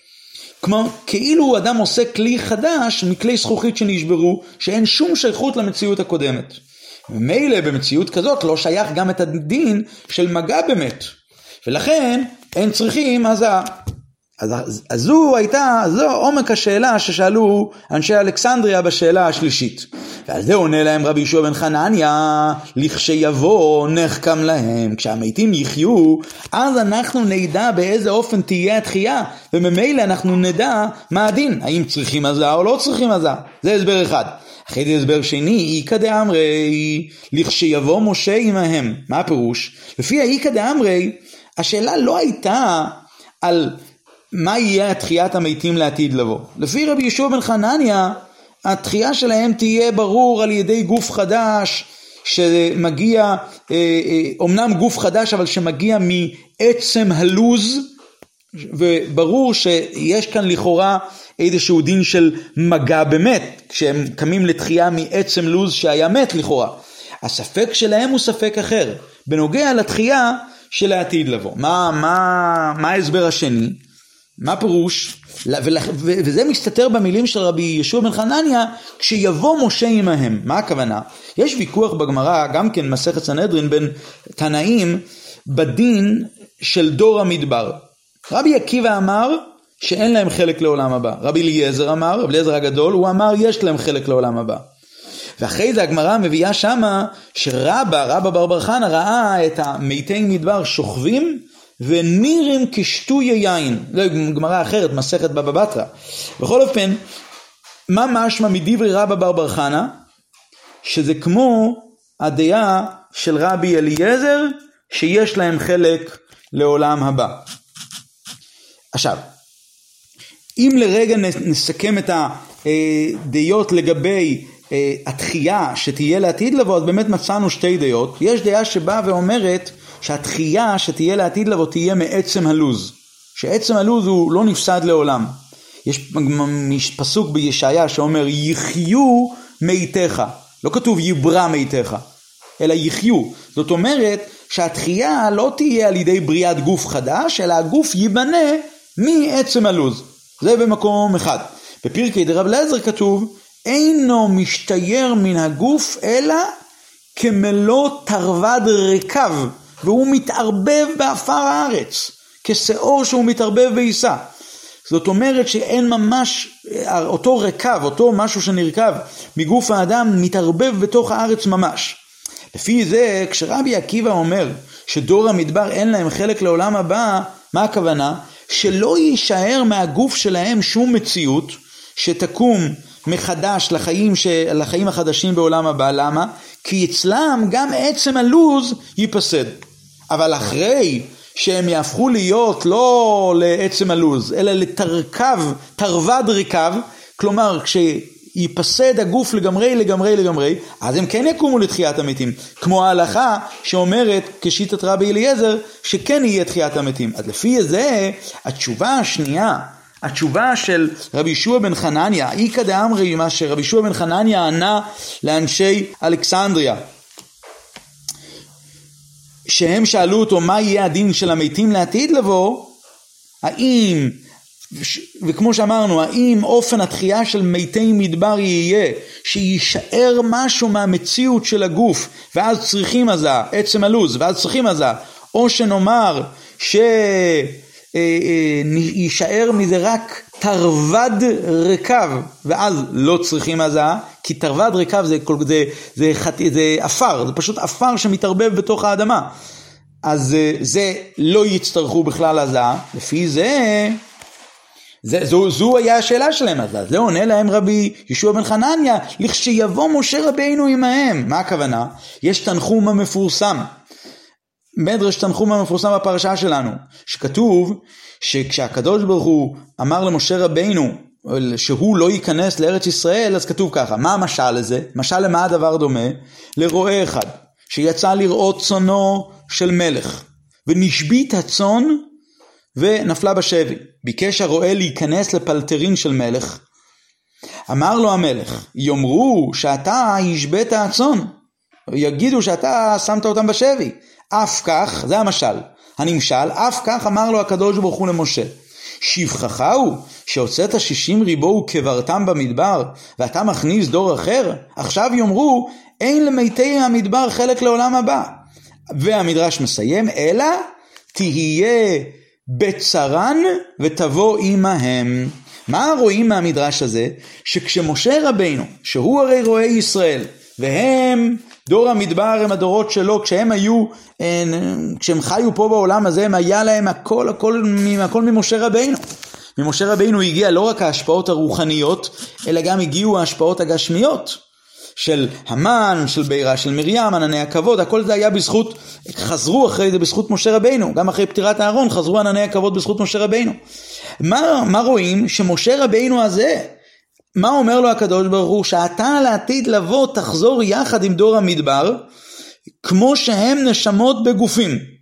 כמו כאילו אדם עושה כלי חדש מכלי זכוכית שנשברו, שאין שום שייכות למציאות הקודמת. ומילא במציאות כזאת לא שייך גם את הדין של מגע באמת. ולכן אין צריכים הזעה. אז, אז זו הייתה, זו עומק השאלה ששאלו אנשי אלכסנדריה בשאלה השלישית. ועל זה עונה להם רבי יהושע בן חנניה, לכשיבוא נחכם להם, כשהמתים יחיו, אז אנחנו נדע באיזה אופן תהיה התחייה, וממילא אנחנו נדע מה הדין, האם צריכים הזעה או לא צריכים הזעה. זה הסבר אחד. אחרי זה הסבר שני, איקא דאמרי, לכשיבוא משה עמהם. מה הפירוש? לפי האיקא דאמרי, השאלה לא הייתה על מה יהיה התחיית המתים לעתיד לבוא. לפי רבי יהושע בן חנניה, התחייה שלהם תהיה ברור על ידי גוף חדש, שמגיע, אומנם גוף חדש, אבל שמגיע מעצם הלוז, וברור שיש כאן לכאורה איזשהו דין של מגע באמת, כשהם קמים לתחייה מעצם לוז שהיה מת לכאורה. הספק שלהם הוא ספק אחר. בנוגע לתחייה של העתיד לבוא. מה, מה, מה ההסבר השני? מה פירוש? וזה מסתתר במילים של רבי ישוע בן חנניה, כשיבוא משה עמהם. מה הכוונה? יש ויכוח בגמרא, גם כן מסכת סנהדרין, בין תנאים בדין של דור המדבר. רבי עקיבא אמר שאין להם חלק לעולם הבא. רבי אליעזר אמר, רבי אליעזר הגדול, הוא אמר יש להם חלק לעולם הבא. ואחרי זה הגמרא מביאה שמה שרבא, רבא בר בר חנא ראה את המתי מדבר שוכבים ונירים כשתוי יין. לא, גמרא אחרת, מסכת בבא בתרא. בכל אופן, מה משמע מדברי רבא בר בר חנא? שזה כמו הדעה של רבי אליעזר, שיש להם חלק לעולם הבא. עכשיו, אם לרגע נסכם את הדעות לגבי התחייה שתהיה לעתיד לבוא, אז באמת מצאנו שתי דעות. יש דעה שבאה ואומרת שהתחייה שתהיה לעתיד לבוא תהיה מעצם הלוז, שעצם הלוז הוא לא נפסד לעולם. יש פסוק בישעיה שאומר יחיו מיתך, לא כתוב יברא מיתך, אלא יחיו. זאת אומרת שהתחייה לא תהיה על ידי בריאת גוף חדש, אלא הגוף ייבנה מעצם הלוז. זה במקום אחד. בפרקי דרב אליעזר כתוב אינו משתייר מן הגוף אלא כמלוא תרווד רקב, והוא מתערבב באפר הארץ כשאור שהוא מתערבב בעיסה. זאת אומרת שאין ממש אותו רקב, אותו משהו שנרכב מגוף האדם מתערבב בתוך הארץ ממש. לפי זה כשרבי עקיבא אומר שדור המדבר אין להם חלק לעולם הבא, מה הכוונה? שלא יישאר מהגוף שלהם שום מציאות שתקום מחדש לחיים, ש... לחיים החדשים בעולם הבא. למה? כי אצלם גם עצם הלוז ייפסד. אבל אחרי שהם יהפכו להיות לא לעצם הלוז, אלא לתרכב, תרווד רקב, כלומר כשיפסד הגוף לגמרי לגמרי לגמרי, אז הם כן יקומו לתחיית המתים. כמו ההלכה שאומרת כשיטת רבי אליעזר שכן יהיה תחיית המתים. אז לפי זה התשובה השנייה, התשובה של רבי ישוע בן חנניה, איקא דאמרי, מה שרבי ישוע בן חנניה ענה לאנשי אלכסנדריה, שהם שאלו אותו מה יהיה הדין של המתים לעתיד לבוא, האם, וכמו שאמרנו, האם אופן התחייה של מתי מדבר יהיה שישאר משהו מהמציאות של הגוף, ואז צריכים עזה, עצם הלוז, ואז צריכים עזה, או שנאמר ש... יישאר מזה רק תרווד רקב, ואז לא צריכים עזה, כי תרווד רקב זה, זה, זה, זה אפר, זה פשוט אפר שמתערבב בתוך האדמה, אז זה לא יצטרכו בכלל עזה. לפי זה, זה זו, זו היה השאלה שלהם. אז זה עונה להם רבי ישוע בן חנניה, לכשיבוא משה רבינו עמהם. מה הכוונה? יש תנחום המפורסם, מדרש תנחום המפורסם בפרשה שלנו, שכתוב שכשהקדוש ברוך הוא אמר למשה רבינו שהוא לא ייכנס לארץ ישראל, אז כתוב ככה. מה המשל לזה? משל למה הדבר דומה? לרועה אחד שיצא לראות צונו של מלך, ונשבית הצאן ונפלה בשבי. ביקש הרועה להיכנס לפלטרין של מלך. אמר לו המלך, יאמרו שאתה השבית הצאן, יגידו שאתה שמת אותם בשבי. אף כך, זה המשל, הנמשל, אף כך אמר לו הקדוש ברוך הוא למשה, שבחך הוא שהוצאת שישים ריבו וקברתם במדבר, ואתה מכניס דור אחר? עכשיו יאמרו, אין למתי המדבר חלק לעולם הבא. והמדרש מסיים, אלא תהיה בצרן ותבוא עמהם. מה רואים מהמדרש הזה? שכשמשה רבינו, שהוא הרי רואה ישראל, והם דור המדבר, הם הדורות שלו, כשהם היו, כשהם חיו פה בעולם הזה, הם היה להם הכל, הכל, הכל ממשה רבינו. ממשה רבינו הגיע לא רק ההשפעות הרוחניות, אלא גם הגיעו ההשפעות הגשמיות, של המן, של בירה, של מרים, ענני הכבוד, הכל זה היה בזכות, חזרו אחרי זה בזכות משה רבינו, גם אחרי פטירת הארון חזרו ענני הכבוד בזכות משה רבינו. מה, מה רואים? שמשה רבינו הזה, מה אומר לו הקדוש ברוך הוא? שאתה לעתיד לבוא תחזור יחד עם דור המדבר, כמו שהם נשמות בגופים.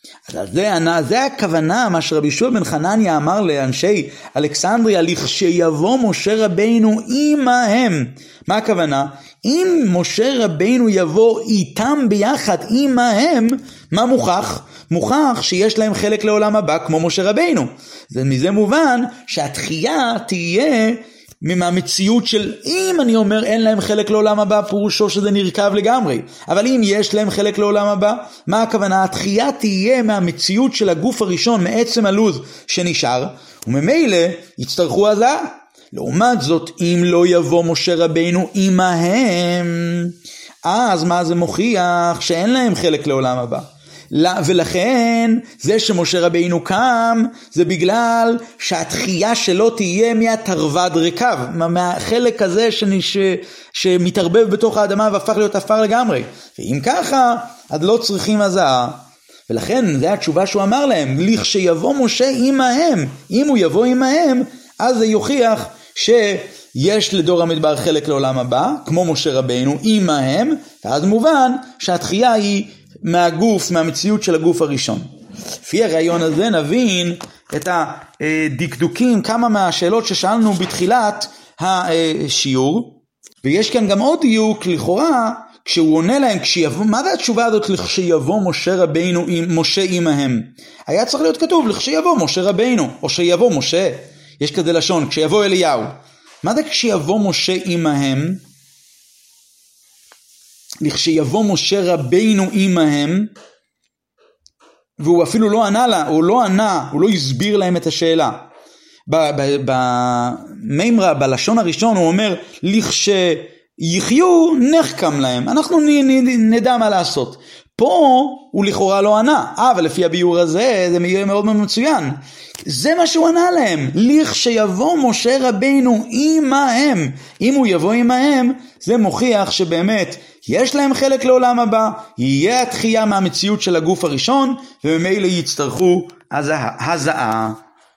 אז זה, זה הכוונה, מה שרבי יהושע בן חנניה אמר לאנשי אלכסנדריה, לכשיבוא משה רבינו עמהם. מה הכוונה? אם משה רבינו יבוא איתם ביחד עמהם, מה מוכח? מוכח שיש להם חלק לעולם הבא כמו משה רבינו. זה מזה מובן שהתחייה תהיה מהמציאות של, אם אני אומר אין להם חלק לעולם הבא, פירושו שזה נרכב לגמרי. אבל אם יש להם חלק לעולם הבא, מה הכוונה? התחייה תהיה מהמציאות של הגוף הראשון, מעצם הלוז שנשאר, וממילא יצטרכו הזעה. לעומת זאת, אם לא יבוא משה רבינו עמהם, אז מה זה מוכיח? שאין להם חלק לעולם הבא. ולכן זה שמשה רבינו קם זה בגלל שהתחייה שלו תהיה מהתרווד רקב, מהחלק הזה שנש... שמתערבב בתוך האדמה והפך להיות אפר לגמרי. ואם ככה אז לא צריכים הזעה. ולכן זה התשובה שהוא אמר להם, לכשיבוא משה עמהם, אם הוא יבוא עמהם אז זה יוכיח שיש לדור המדבר חלק לעולם הבא כמו משה רבינו עמהם, ואז מובן שהתחייה היא מהגוף, מהמציאות של הגוף הראשון. לפי הרעיון הזה נבין את הדקדוקים, כמה מהשאלות ששאלנו בתחילת השיעור, ויש כאן גם עוד דיוק לכאורה, כשהוא עונה להם, כשיבוא, מה זה התשובה הזאת לכשיבוא משה רבינו, משה עמהם? היה צריך להיות כתוב לכשיבוא משה רבינו, או שיבוא משה, יש כזה לשון, כשיבוא אליהו. מה זה כשיבוא משה עמהם? לכשיבוא משה רבינו עמהם, והוא אפילו לא ענה לה, הוא לא ענה, הוא לא הסביר להם את השאלה. במימרה, בלשון הראשון הוא אומר, לכשיחיו נחכם להם, אנחנו נדע מה לעשות. פה הוא לכאורה לא ענה, אבל לפי הביור הזה זה יהיה מאוד מצוין. זה מה שהוא ענה להם, לכשיבוא משה רבינו עמהם. אם הוא יבוא עמהם, זה מוכיח שבאמת יש להם חלק לעולם הבא, יהיה התחייה מהמציאות של הגוף הראשון, וממילא יצטרכו הזעה.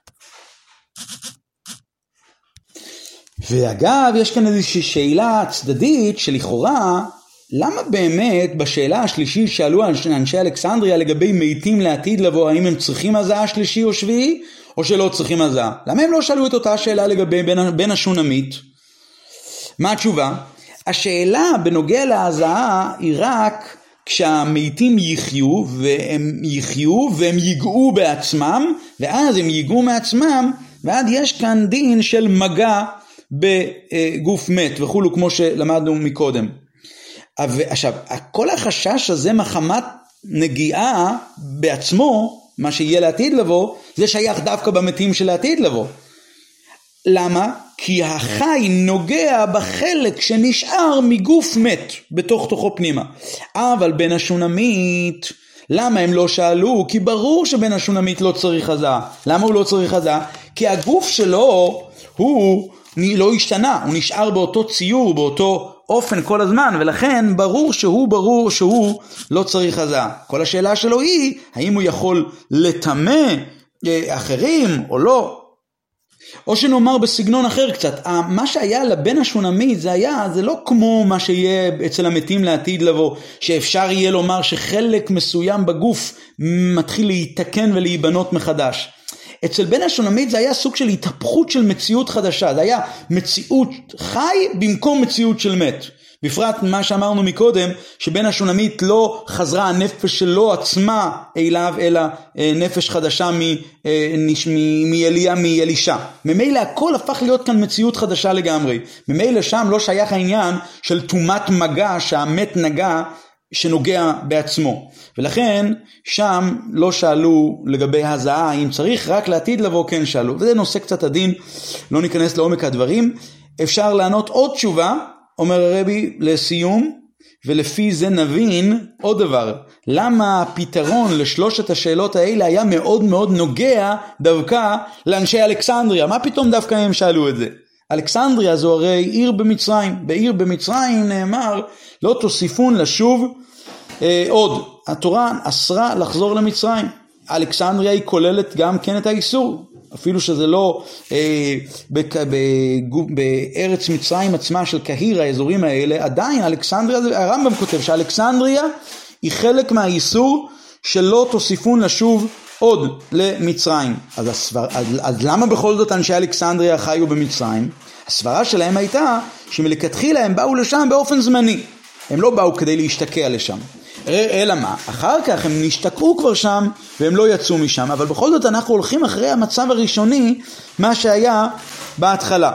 ואגב, יש כאן איזושהי שאלה צדדית שלכאורה, למה באמת בשאלה השלישית שאלו אנשי אלכסנדריה לגבי מתים לעתיד לבוא, האם הם צריכים הזעה שלישי או שביעי, או שלא צריכים הזעה? למה הם לא שאלו את אותה שאלה לגבי בן, בן השונמית? מה התשובה? השאלה בנוגע להזעה היא רק כשהמתים יחיו, והם יחיו והם יגעו בעצמם, ואז הם יגעו מעצמם, ועד יש כאן דין של מגע בגוף מת וכולו, כמו שלמדנו מקודם. עכשיו, כל החשש הזה מחמת נגיעה בעצמו, מה שיהיה לעתיד לבוא, זה שייך דווקא במתים של העתיד לבוא. למה? כי החי נוגע בחלק שנשאר מגוף מת בתוך תוכו פנימה. אבל בן השונמית, למה הם לא שאלו? כי ברור שבן השונמית לא צריך הזעה. למה הוא לא צריך הזעה? כי הגוף שלו הוא לא השתנה, הוא נשאר באותו ציור, באותו אופן כל הזמן, ולכן ברור שהוא ברור שהוא לא צריך הזעה. כל השאלה שלו היא, האם הוא יכול לטמא אחרים או לא? או שנאמר בסגנון אחר קצת, מה שהיה לבן השונמית זה היה, זה לא כמו מה שיהיה אצל המתים לעתיד לבוא, שאפשר יהיה לומר שחלק מסוים בגוף מתחיל להתקן ולהיבנות מחדש. אצל בן השונמית זה היה סוג של התהפכות של מציאות חדשה, זה היה מציאות חי במקום מציאות של מת. בפרט מה שאמרנו מקודם, שבן השונמית לא חזרה הנפש שלו עצמה אליו, אלא נפש חדשה מאליה, מאלישה. ממילא הכל הפך להיות כאן מציאות חדשה לגמרי. ממילא שם לא שייך העניין של תומת מגע, שהמת נגע, שנוגע בעצמו. ולכן שם לא שאלו לגבי הזעה, אם צריך רק לעתיד לבוא כן שאלו. וזה נושא קצת הדין, לא ניכנס לעומק הדברים. אפשר לענות עוד תשובה, אומר הרבי לסיום, ולפי זה נבין עוד דבר. למה הפתרון לשלושת השאלות האלה היה מאוד מאוד נוגע דווקא לאנשי אלכסנדריה? מה פתאום דווקא הם שאלו את זה? אלכסנדריה זו הרי עיר במצרים. בעיר במצרים נאמר, לא תוסיפון לשוב אה, עוד. התורה אסרה לחזור למצרים. אלכסנדריה היא כוללת גם כן את האיסור. אפילו שזה לא אה, בק, בגוב, בארץ מצרים עצמה של קהיר, האזורים האלה, עדיין אלכסנדריה, הרמב"ם כותב שאלכסנדריה היא חלק מהאיסור שלא תוסיפון לשוב עוד למצרים. אז, הסבר, אז, אז למה בכל זאת אנשי אלכסנדריה חיו במצרים? הסברה שלהם הייתה שמלכתחילה הם באו לשם באופן זמני. הם לא באו כדי להשתקע לשם. אלא מה? אחר כך הם נשתקעו כבר שם והם לא יצאו משם, אבל בכל זאת אנחנו הולכים אחרי המצב הראשוני, מה שהיה בהתחלה.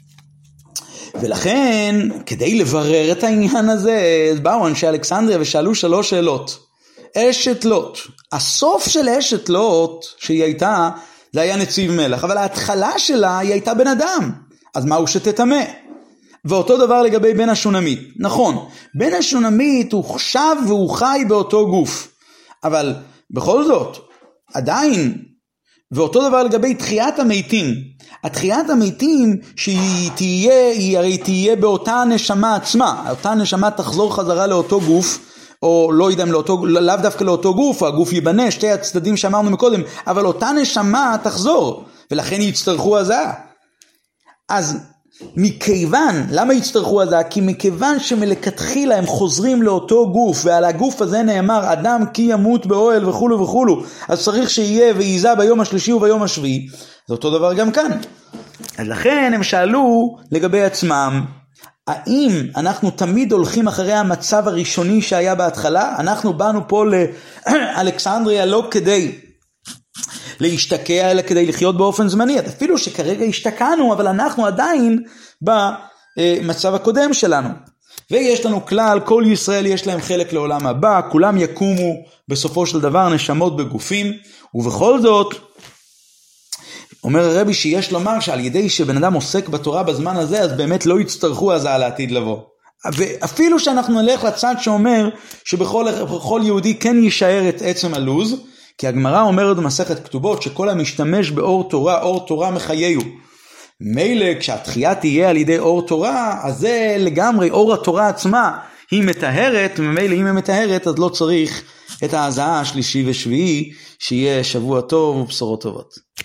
ולכן, כדי לברר את העניין הזה, באו אנשי אלכסנדריה ושאלו שלוש שאלות. אשת לוט. הסוף של אשת לוט שהיא הייתה, זה היה נציב מלך, אבל ההתחלה שלה היא הייתה בן אדם. אז מהו שתטמא? ואותו דבר לגבי בן השונמית. נכון, בן השונמית הוא חשב והוא חי באותו גוף. אבל בכל זאת, עדיין, ואותו דבר לגבי תחיית המתים. התחיית המתים שהיא תהיה, היא הרי תהיה באותה נשמה עצמה. אותה נשמה תחזור חזרה לאותו גוף, או לא יודע, לאותו, לאו דווקא לאותו גוף, הגוף ייבנה, שתי הצדדים שאמרנו מקודם, אבל אותה נשמה תחזור, ולכן יצטרכו הזעה. אז מכיוון, למה יצטרכו הזעה? כי מכיוון שמלכתחילה הם חוזרים לאותו גוף, ועל הגוף הזה נאמר, אדם כי ימות באוהל וכולו וכולו, אז צריך שיהיה וייזה ביום השלישי וביום השביעי, זה אותו דבר גם כאן. אז לכן הם שאלו לגבי עצמם, האם אנחנו תמיד הולכים אחרי המצב הראשוני שהיה בהתחלה? אנחנו באנו פה לאלכסנדריה לא כדי להשתקע, אלא כדי לחיות באופן זמני. אפילו שכרגע השתקענו, אבל אנחנו עדיין במצב הקודם שלנו. ויש לנו כלל, כל ישראל יש להם חלק לעולם הבא, כולם יקומו בסופו של דבר נשמות בגופים, ובכל זאת, אומר הרבי שיש לומר שעל ידי שבן אדם עוסק בתורה בזמן הזה, אז באמת לא יצטרכו הזעה לעתיד לבוא. ואפילו שאנחנו נלך לצד שאומר שבכל יהודי כן יישאר את עצם הלוז, כי הגמרא אומרת במסכת כתובות שכל המשתמש באור תורה, אור תורה מחייהו. מילא כשהתחייה תהיה על ידי אור תורה, אז זה לגמרי אור התורה עצמה, היא מטהרת, וממילא אם היא מטהרת אז לא צריך את ההזעה השלישי ושביעי, שיהיה שבוע טוב ובשורות טובות.